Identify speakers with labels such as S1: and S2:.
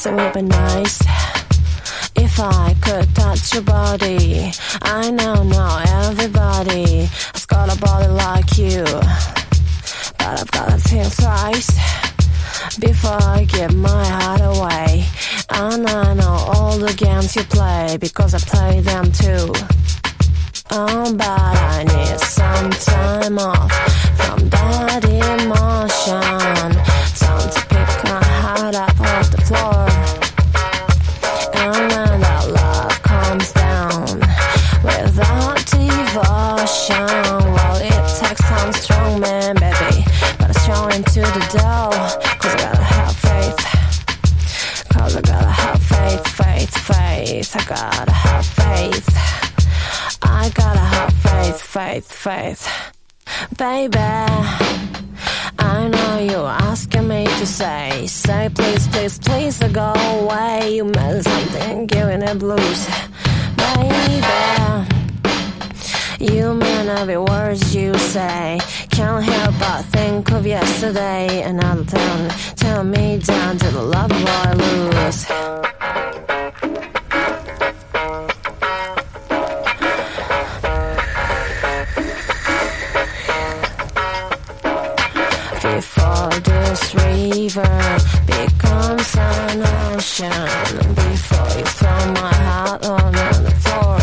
S1: Yes, it would be nice if I could touch your body. I know not everybody has got a body like you, but I've gotta think twice before I give my heart away. And I know all the games you play because I play them too. Oh, but I need some time off from that emotion. Time to pick my heart up off the floor. And when that love comes down without devotion, well, it takes some strong man, baby, but it's showing to the dough. Cause I gotta have faith. Cause I gotta have faith, faith, faith. I gotta have faith. I gotta have faith, faith, faith. Baby, I know you're asking me to say please, please, please go away. You meant something, giving it blues. Baby, you mean every word you say. Can't help but think of yesterday. Another turn, turn me down to the love boy lose. Before this river becomes an ocean, before you throw my heart on the floor.